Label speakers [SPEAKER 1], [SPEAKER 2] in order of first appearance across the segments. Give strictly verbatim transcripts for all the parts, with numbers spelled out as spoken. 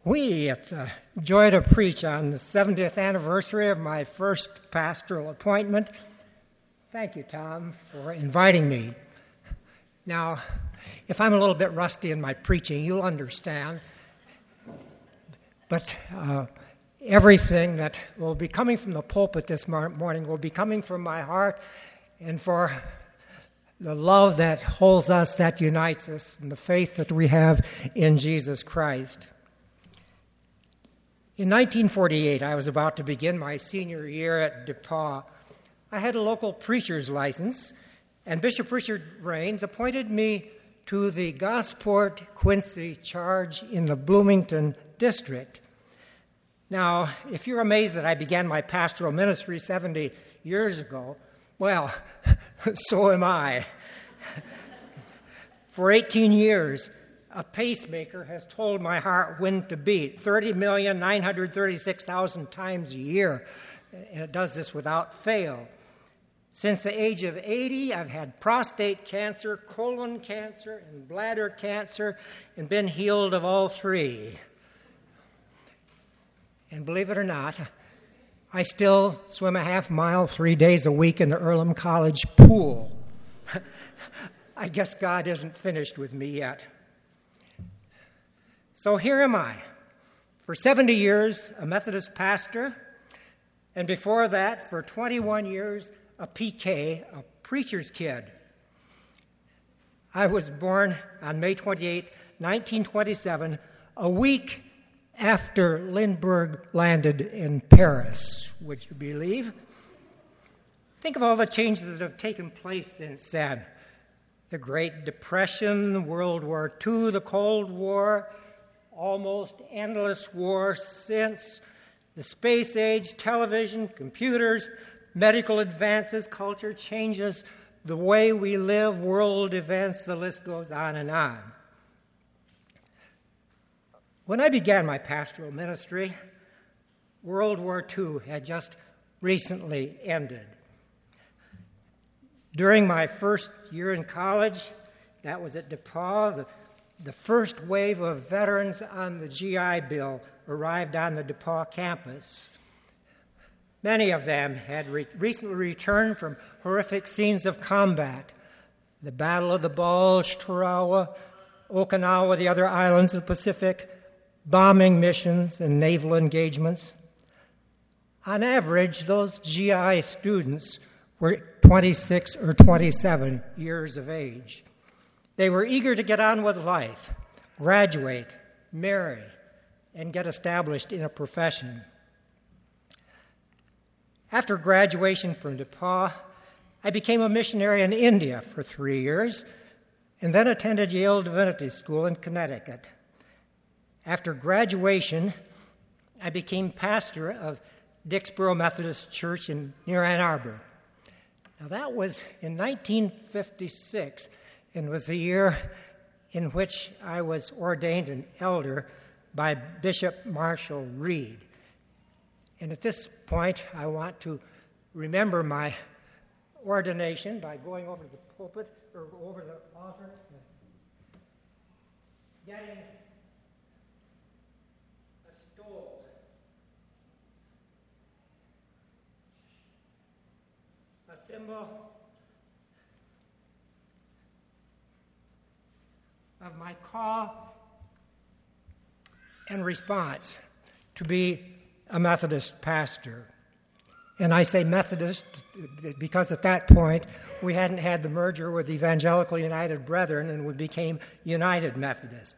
[SPEAKER 1] We, it's a joy to preach on the seventieth anniversary of my first pastoral appointment. Thank you, Tom, for inviting me. Now, if I'm a little bit rusty in my preaching, you'll understand. But uh, everything that will be coming from the pulpit this morning will be coming from my heart and for the love that holds us, that unites us, and the faith that we have in Jesus Christ. In nineteen forty-eight, I was about to begin my senior year at DePauw. I had a local preacher's license, and Bishop Richard Rains appointed me to the Gosport Quincy charge in the Bloomington district. Now, if you're amazed that I began my pastoral ministry seventy years ago, well, so am I. For eighteen years, a pacemaker has told my heart when to beat, thirty million nine hundred thirty-six thousand times a year, and it does this without fail. Since the age of eighty, I've had prostate cancer, colon cancer, and bladder cancer, and been healed of all three. And believe it or not, I still swim a half mile three days a week in the Earlham College pool. I guess God isn't finished with me yet. So here am I, for seventy years, a Methodist pastor, and before that, for twenty-one years, a P K, a preacher's kid. I was born on May twenty-eighth, nineteen twenty-seven, a week after Lindbergh landed in Paris, would you believe? Think of all the changes that have taken place since then. The Great Depression, World War Two, the Cold War, almost endless war since, the space age, television, computers, medical advances, culture changes, the way we live, world events, the list goes on and on. When I began my pastoral ministry, World War Two had just recently ended. During my first year in college, that was at DePauw, the, the first wave of veterans on the G I Bill arrived on the DePauw campus. Many of them had re- recently returned from horrific scenes of combat, the Battle of the Bulge, Tarawa, Okinawa, the other islands of the Pacific, bombing missions and naval engagements. On average, those G I students were twenty-six or twenty-seven years of age. They were eager to get on with life, graduate, marry, and get established in a profession. After graduation from DePauw, I became a missionary in India for three years and then attended Yale Divinity School in Connecticut. After graduation, I became pastor of Dixboro Methodist Church in, near Ann Arbor. Now, that was in nineteen fifty-six, and was the year in which I was ordained an elder by Bishop Marshall Reed. And at this point, I want to remember my ordination by going over to the pulpit, or over the altar, and getting a stole. A symbol of my call and response to be a Methodist pastor. And I say Methodist because at that point we hadn't had the merger with Evangelical United Brethren, and we became United Methodist.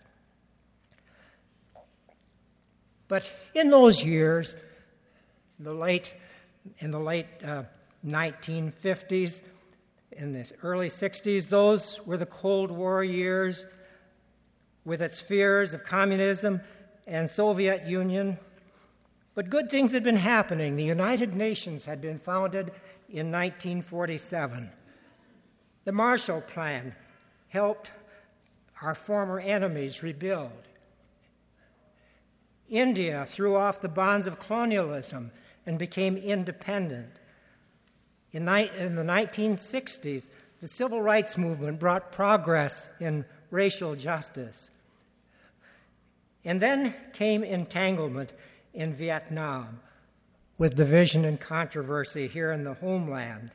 [SPEAKER 1] But in those years, the late in the late uh, nineteen fifties, in the early sixties, those were the Cold War years, with its fears of communism and Soviet Union. But good things had been happening. The United Nations had been founded in nineteen forty-seven. The Marshall Plan helped our former enemies rebuild. India threw off the bonds of colonialism and became independent. In, ni- in the nineteen sixties, the civil rights movement brought progress in racial justice. And then came entanglement in Vietnam with division and controversy here in the homeland.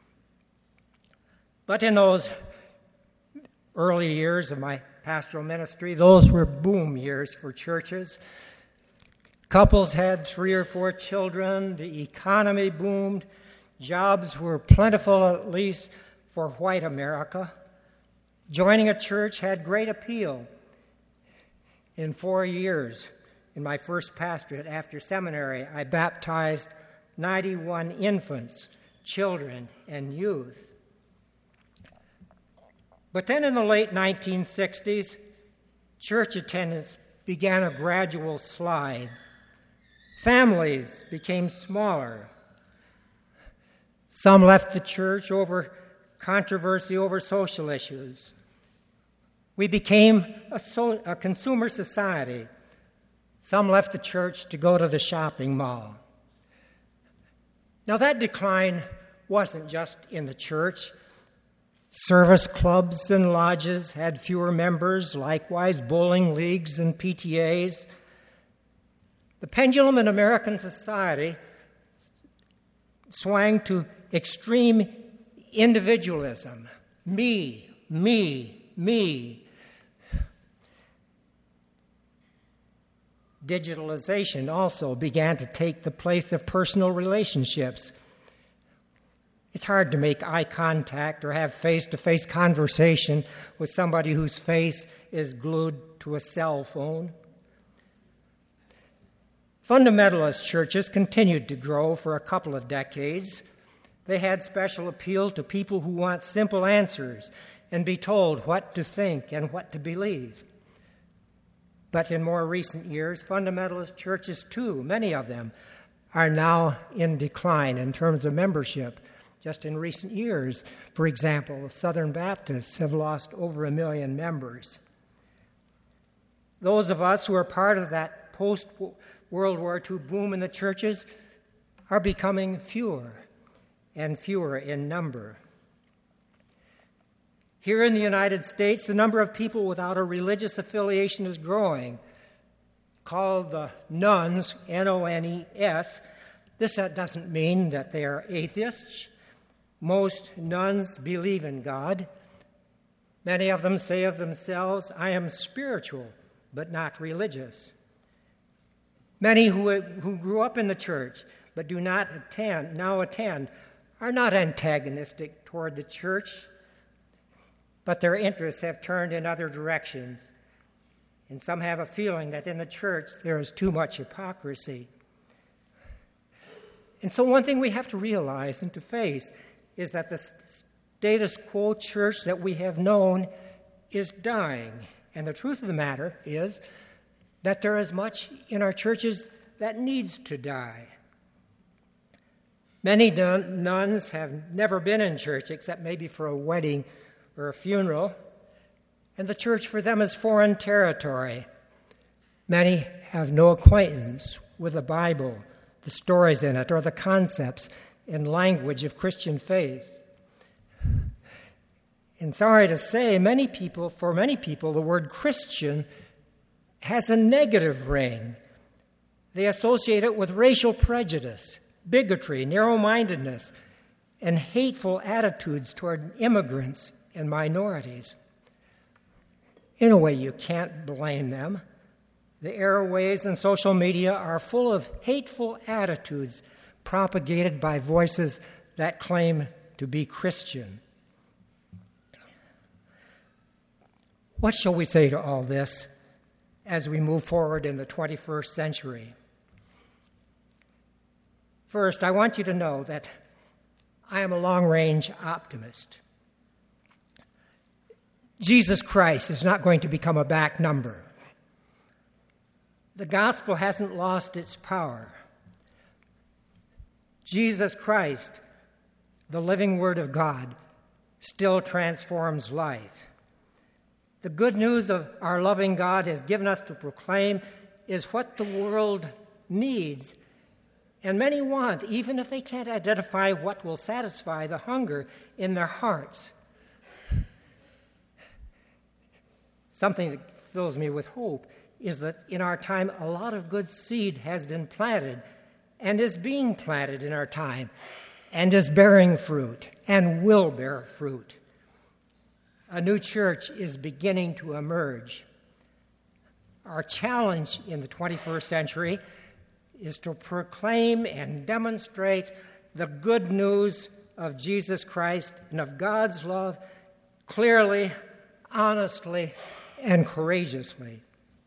[SPEAKER 1] But in those early years of my pastoral ministry, those were boom years for churches. Couples had three or four children, the economy boomed, jobs were plentiful, at least for white America. Joining a church had great appeal. In four years, in my first pastorate after seminary, I baptized ninety-one infants, children, and youth. But then in the late nineteen sixties, church attendance began a gradual slide. Families became smaller. Some left the church over controversy over social issues. We became a, so, a consumer society. Some left the church to go to the shopping mall. Now, that decline wasn't just in the church. Service clubs and lodges had fewer members, likewise bowling leagues and P T As. The pendulum in American society swung to extreme individualism. Me, me, me. Digitalization also began to take the place of personal relationships. It's hard to make eye contact or have face-to-face conversation with somebody whose face is glued to a cell phone. Fundamentalist churches continued to grow for a couple of decades. They had special appeal to people who want simple answers and be told what to think and what to believe. But in more recent years, fundamentalist churches, too, many of them, are now in decline in terms of membership. Just in recent years, for example, the Southern Baptists have lost over a million members. Those of us who are part of that post-World War Two boom in the churches are becoming fewer and fewer in number. Here in the United States, the number of people without a religious affiliation is growing. Called the nones, N O N E S. This doesn't mean that they are atheists. Most nuns believe in God. Many of them say of themselves, I am spiritual, but not religious. Many who, who grew up in the church but do not attend, now attend, are not antagonistic toward the church, but their interests have turned in other directions. And some have a feeling that in the church there is too much hypocrisy. And so one thing we have to realize and to face is that the status quo church that we have known is dying. And the truth of the matter is that there is much in our churches that needs to die. Many nun- nuns have never been in church except maybe for a wedding or a funeral, and the church for them is foreign territory. Many have no acquaintance with the Bible, the stories in it, or the concepts and language of Christian faith. And sorry to say, many people, for many people, the word Christian has a negative ring. They associate it with racial prejudice, bigotry, narrow-mindedness, and hateful attitudes toward immigrants and minorities. In a way, you can't blame them. The airways and social media are full of hateful attitudes propagated by voices that claim to be Christian. What shall we say to all this as we move forward in the twenty-first century? First, I want you to know that I am a long-range optimist. Jesus Christ is not going to become a back number. The gospel hasn't lost its power. Jesus Christ, the living Word of God, still transforms life. The good news of our loving God has given us to proclaim is what the world needs, and many want, even if they can't identify what will satisfy the hunger in their hearts. Something that fills me with hope is that in our time, a lot of good seed has been planted and is being planted in our time and is bearing fruit and will bear fruit. A new church is beginning to emerge. Our challenge in the twenty-first century is to proclaim and demonstrate the good news of Jesus Christ and of God's love clearly, honestly, and courageously.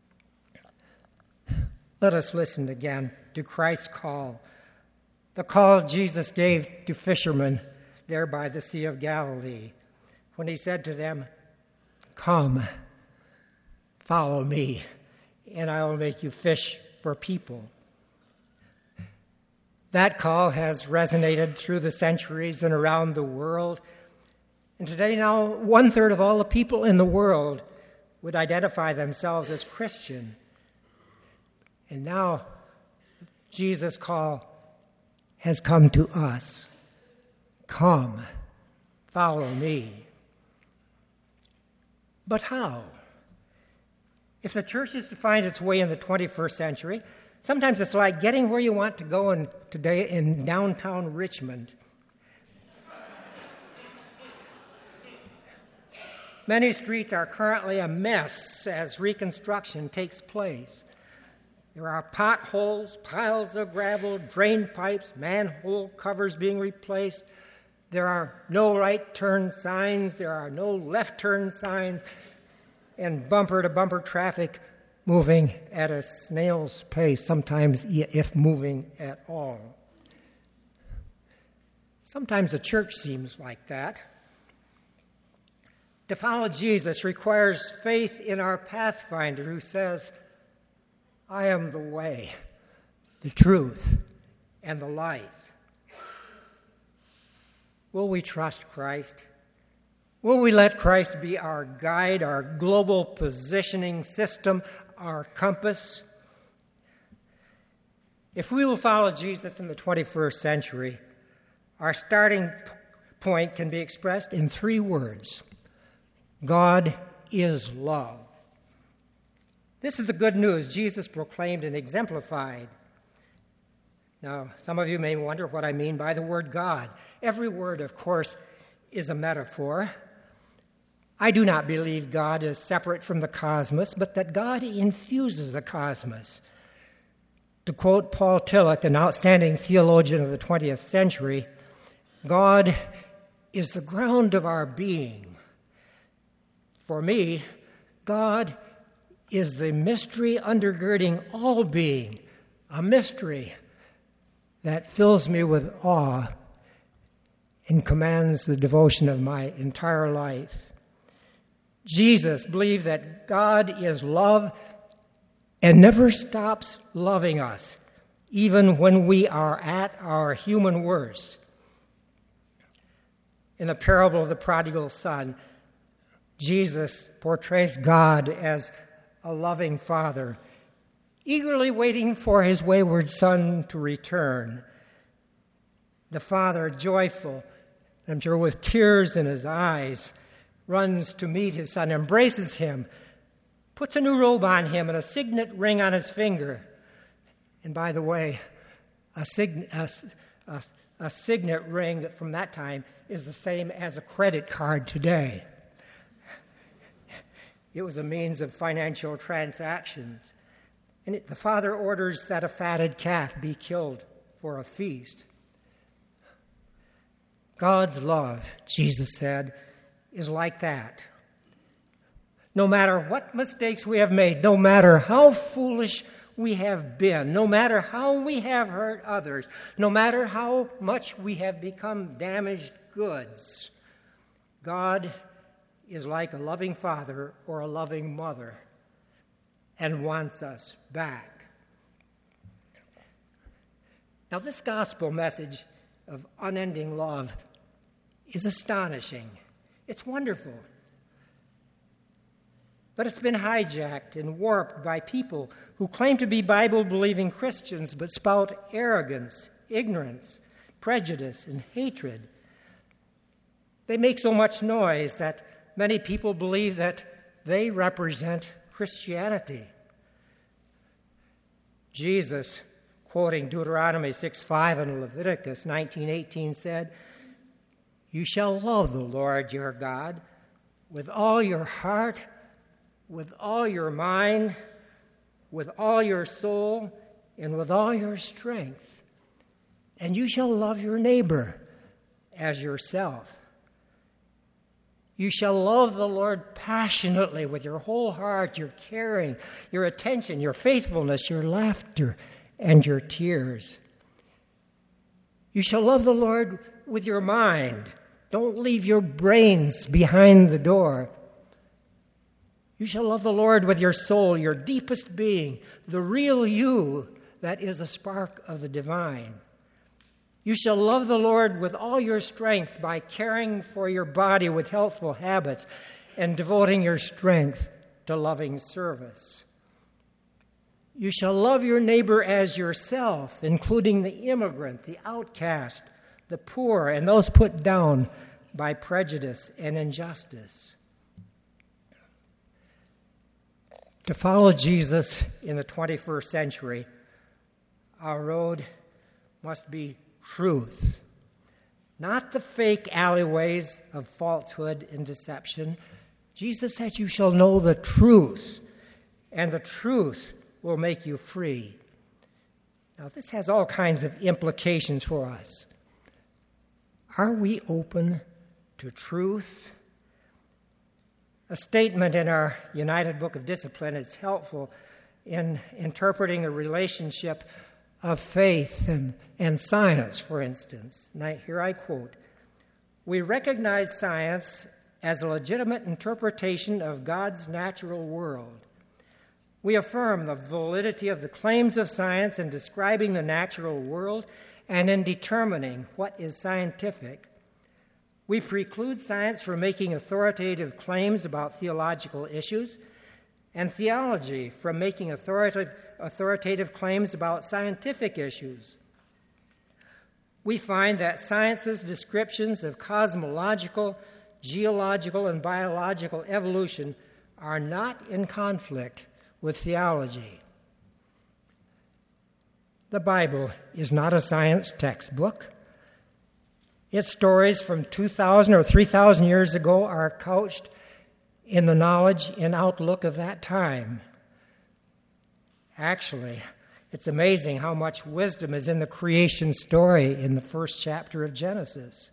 [SPEAKER 1] Let us listen again to Christ's call, the call Jesus gave to fishermen there by the Sea of Galilee, when he said to them, "Come, follow me, and I will make you fish for people." That call has resonated through the centuries and around the world. And today now, one-third of all the people in the world would identify themselves as Christian. And now, Jesus' call has come to us. Come, follow me. But how? If the church is to find its way in the twenty-first century, sometimes it's like getting where you want to go in, today in downtown Richmond. Many streets are currently a mess as reconstruction takes place. There are potholes, piles of gravel, drain pipes, manhole covers being replaced. There are no right turn signs. There are no left turn signs. And bumper-to-bumper traffic moving at a snail's pace, sometimes if moving at all. Sometimes the church seems like that. To follow Jesus requires faith in our pathfinder who says, "I am the way, the truth, and the life." Will we trust Christ? Will we let Christ be our guide, our global positioning system, our compass? If we will follow Jesus in the twenty-first century, our starting point can be expressed in three words. God is love. This is the good news Jesus proclaimed and exemplified. Now, some of you may wonder what I mean by the word God. Every word, of course, is a metaphor. I do not believe God is separate from the cosmos, but that God infuses the cosmos. To quote Paul Tillich, an outstanding theologian of the twentieth century, God is the ground of our being. For me, God is the mystery undergirding all being, a mystery that fills me with awe and commands the devotion of my entire life. Jesus believed that God is love and never stops loving us, even when we are at our human worst. In the parable of the prodigal son, Jesus portrays God as a loving father, eagerly waiting for his wayward son to return. The father, joyful, I'm sure with tears in his eyes, runs to meet his son, embraces him, puts a new robe on him and a signet ring on his finger. And by the way, a, sign, a, a, a signet ring from that time is the same as a credit card today. It was a means of financial transactions. And it, the father orders that a fatted calf be killed for a feast. God's love, Jesus said, is like that. No matter what mistakes we have made, no matter how foolish we have been, no matter how we have hurt others, no matter how much we have become damaged goods, God is like a loving father or a loving mother and wants us back. Now, this gospel message of unending love is astonishing. It's wonderful. But it's been hijacked and warped by people who claim to be Bible-believing Christians but spout arrogance, ignorance, prejudice, and hatred. They make so much noise that many people believe that they represent Christianity. Jesus, quoting Deuteronomy six five and Leviticus nineteen eighteen, said, "You shall love the Lord your God with all your heart, with all your mind, with all your soul, and with all your strength. And you shall love your neighbor as yourself. You shall love the Lord passionately with your whole heart, your caring, your attention, your faithfulness, your laughter, and your tears. You shall love the Lord with your mind. Don't leave your brains behind the door. You shall love the Lord with your soul, your deepest being, the real you that is a spark of the divine. You shall love the Lord with all your strength by caring for your body with healthful habits and devoting your strength to loving service. You shall love your neighbor as yourself, including the immigrant, the outcast, the poor, and those put down by prejudice and injustice. To follow Jesus in the twenty-first century, our road must be truth, not the fake alleyways of falsehood and deception. Jesus said, "You shall know the truth, and the truth will make you free." Now, this has all kinds of implications for us. Are we open to truth? A statement in our United Book of Discipline is helpful in interpreting the relationship of faith and, and science, for instance. And I, here I quote, "We recognize science as a legitimate interpretation of God's natural world. We affirm the validity of the claims of science in describing the natural world and in determining what is scientific. We preclude science from making authoritative claims about theological issues, and theology from making authoritative, authoritative claims about scientific issues. We find that science's descriptions of cosmological, geological, and biological evolution are not in conflict with theology." The Bible is not a science textbook. Its stories from two thousand or three thousand years ago are couched in the knowledge and outlook of that time. Actually, it's amazing how much wisdom is in the creation story in the first chapter of Genesis.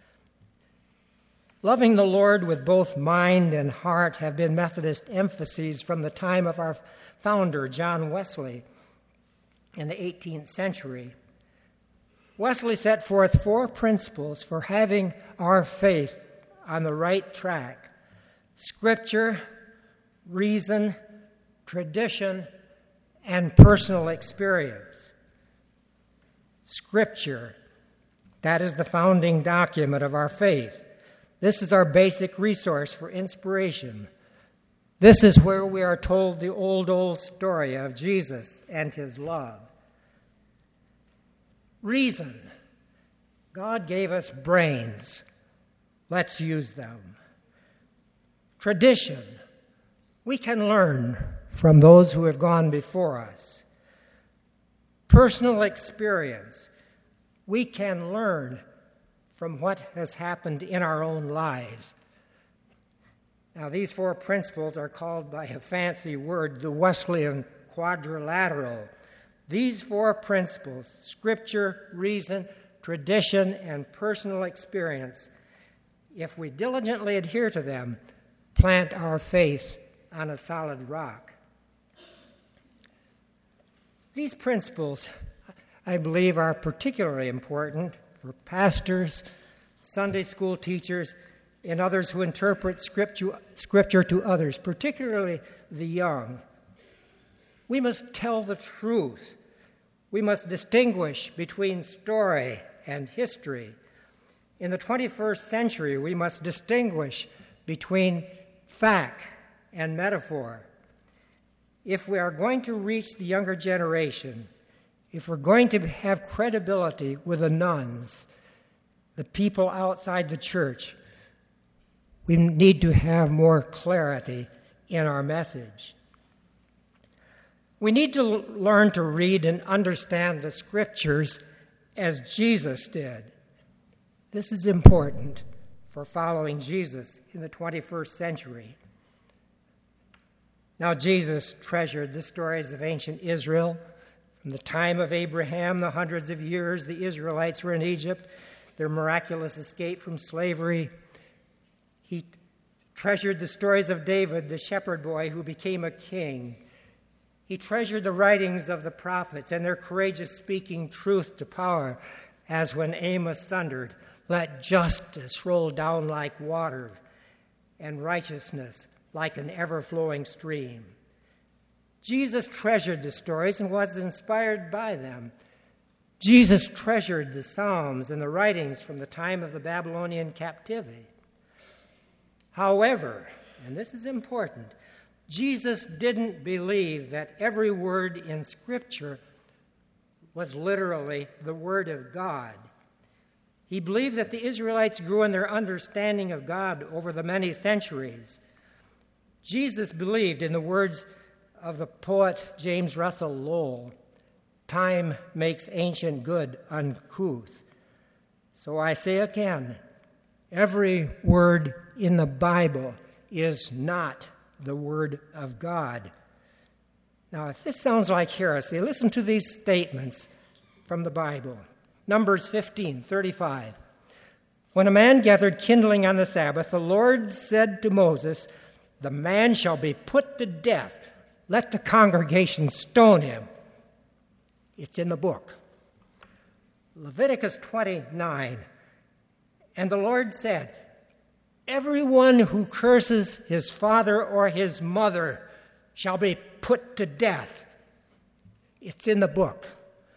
[SPEAKER 1] Loving the Lord with both mind and heart have been Methodist emphases from the time of our founder, John Wesley, in the eighteenth century. Wesley set forth four principles for having our faith on the right track: Scripture, reason, tradition, and personal experience. Scripture, that is the founding document of our faith. This is our basic resource for inspiration. This is where we are told the old, old story of Jesus and his love. Reason. God gave us brains. Let's use them. Tradition. We can learn from those who have gone before us. Personal experience. We can learn from what has happened in our own lives. Now, these four principles are called by a fancy word the Wesleyan quadrilateral. These four principles, Scripture, reason, tradition, and personal experience, if we diligently adhere to them, plant our faith on a solid rock. These principles, I believe, are particularly important for pastors, Sunday school teachers, and others who interpret scripture, scripture to others, particularly the young. We must tell the truth. We must distinguish between story and history. In the twenty-first century, we must distinguish between fact and metaphor. If we are going to reach the younger generation, if we're going to have credibility with the nuns, the people outside the church, we need to have more clarity in our message. We need to learn to read and understand the Scriptures as Jesus did. This is important for following Jesus in the twenty-first century. Now, Jesus treasured the stories of ancient Israel. From the time of Abraham, the hundreds of years the Israelites were in Egypt, their miraculous escape from slavery. He treasured the stories of David, the shepherd boy who became a king. He treasured the writings of the prophets and their courageous speaking truth to power, as when Amos thundered, "Let justice roll down like water, and righteousness like an ever-flowing stream." Jesus treasured the stories and was inspired by them. Jesus treasured the Psalms and the writings from the time of the Babylonian captivity. However, and this is important, Jesus didn't believe that every word in Scripture was literally the Word of God. He believed that the Israelites grew in their understanding of God over the many centuries. Jesus believed, in the words of the poet James Russell Lowell, "Time makes ancient good uncouth." So I say again, every word in the Bible is not the Word of God. Now, if this sounds like heresy, listen to these statements from the Bible. Numbers fifteen thirty-five. When a man gathered kindling on the Sabbath, the Lord said to Moses, "The man shall be put to death. Let the congregation stone him." It's in the book. Leviticus twenty-nine. And the Lord said, "Everyone who curses his father or his mother shall be put to death." It's in the book.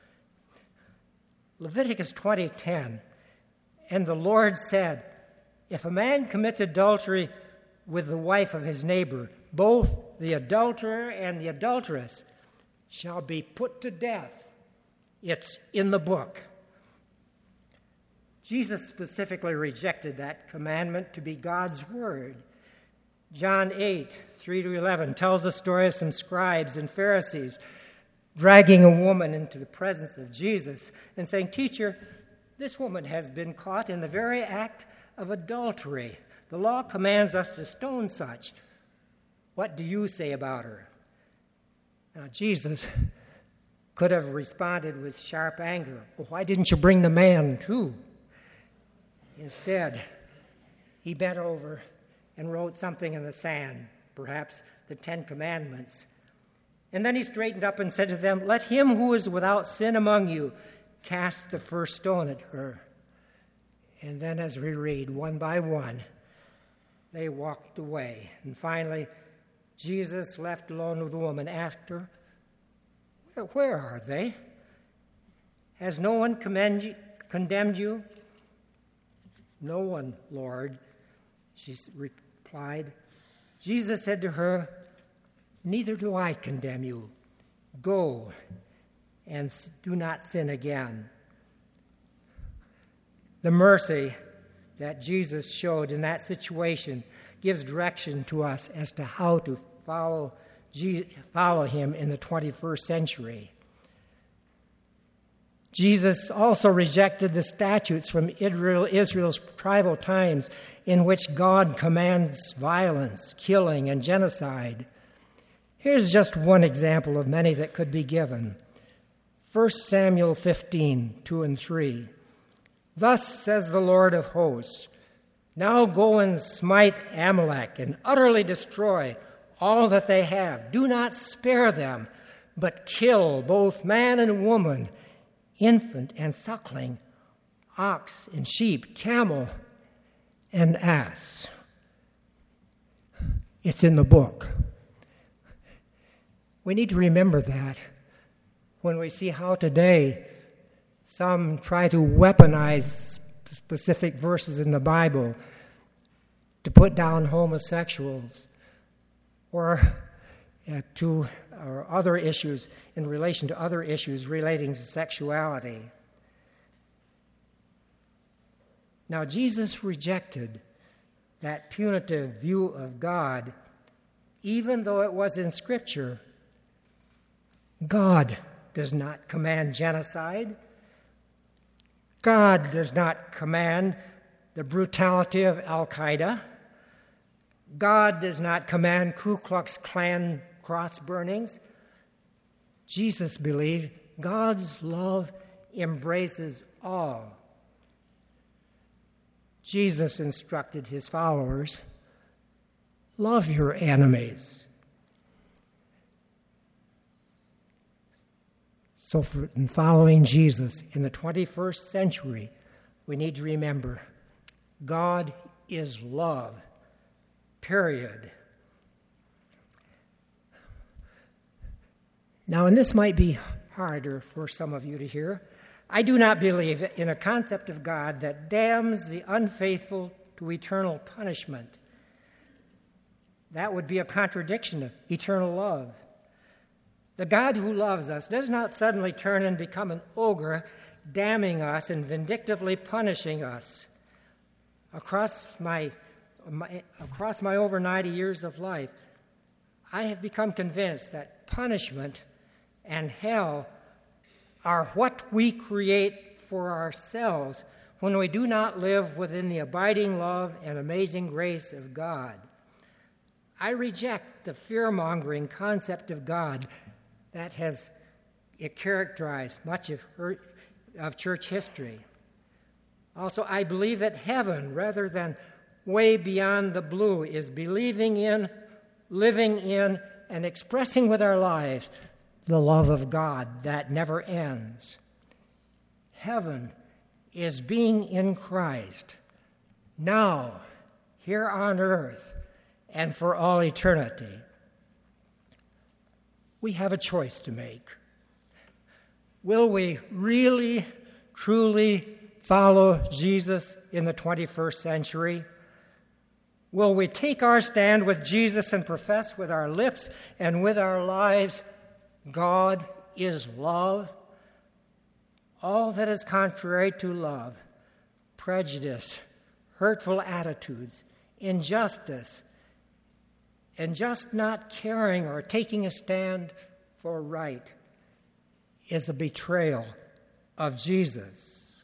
[SPEAKER 1] Leviticus twenty ten. And the Lord said, "If a man commits adultery with the wife of his neighbor, both the adulterer and the adulteress shall be put to death." It's in the book. Jesus specifically rejected that commandment to be God's word. John eight, three to eleven tells the story of some scribes and Pharisees dragging a woman into the presence of Jesus and saying, "Teacher, this woman has been caught in the very act of adultery. The law commands us to stone such. What do you say about her?" Now, Jesus could have responded with sharp anger. "Well, why didn't you bring the man too?" Instead, he bent over and wrote something in the sand, perhaps the Ten Commandments. And then he straightened up and said to them, "Let him who is without sin among you cast the first stone at her." And then, as we read, one by one, they walked away. And finally, Jesus, left alone with the woman, asked her, Where, where are they? Has no one commend you, condemned you? "No one, Lord," she replied. Jesus said to her, "Neither do I condemn you. Go and do not sin again." The mercy that Jesus showed in that situation gives direction to us as to how to follow follow him in the twenty-first century. Jesus also rejected the statutes from Israel, Israel's tribal times in which God commands violence, killing, and genocide. Here's just one example of many that could be given. First Samuel fifteen, two and three. "Thus says the Lord of hosts, now go and smite Amalek and utterly destroy all that they have. Do not spare them, but kill both man and woman, infant and suckling, ox and sheep, camel and ass." It's in the book. We need to remember that when we see how today some try to weaponize specific verses in the Bible to put down homosexuals or uh, to or other issues in relation to other issues relating to sexuality. Now, Jesus rejected that punitive view of God, even though it was in Scripture, God does not command genocide. God does not command the brutality of Al-Qaeda. God does not command Ku Klux Klan cross burnings. Jesus believed God's love embraces all. Jesus instructed his followers, love your enemies. So for, in following Jesus in the twenty-first century, we need to remember God is love, period. Now, and this might be harder for some of you to hear, I do not believe in a concept of God that damns the unfaithful to eternal punishment. That would be a contradiction of eternal love. The God who loves us does not suddenly turn and become an ogre, damning us and vindictively punishing us. Across my, my, across my over ninety years of life, I have become convinced that punishment and hell are what we create for ourselves when we do not live within the abiding love and amazing grace of God. I reject the fear-mongering concept of God that has it characterized much of, her, of church history. Also, I believe that heaven, rather than way beyond the blue, is believing in, living in, and expressing with our lives the love of God that never ends. Heaven is being in Christ, now, here on earth, and for all eternity. We have a choice to make. Will we really, truly follow Jesus in the twenty-first century? Will we take our stand with Jesus and profess with our lips and with our lives, God is love? All that is contrary to love, prejudice, hurtful attitudes, injustice, and just not caring or taking a stand for right is a betrayal of Jesus.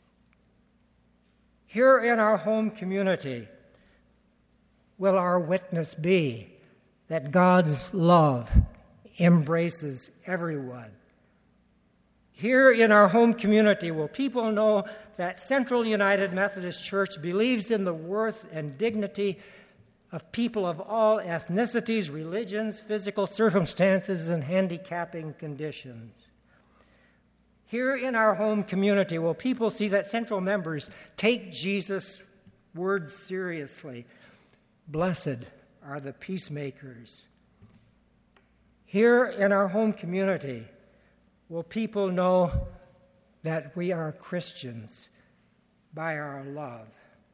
[SPEAKER 1] Here in our home community, will our witness be that God's love embraces everyone? Here in our home community, will people know that Central United Methodist Church believes in the worth and dignity of people of all ethnicities, religions, physical circumstances, and handicapping conditions? Here in our home community, will people see that Central members take Jesus' words seriously? Blessed are the peacemakers. Here in our home community, will people know that we are Christians by our love?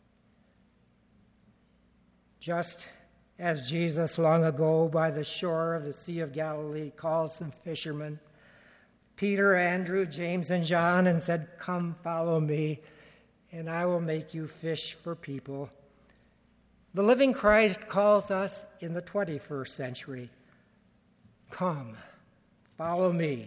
[SPEAKER 1] Just as Jesus long ago by the shore of the Sea of Galilee called some fishermen, Peter, Andrew, James, and John, and said, "Come, follow me, and I will make you fish for people." The living Christ calls us in the twenty-first century, "Come, follow me."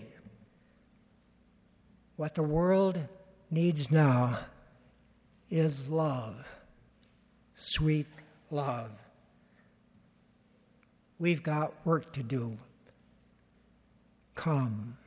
[SPEAKER 1] What the world needs now is love, sweet love. We've got work to do. Come.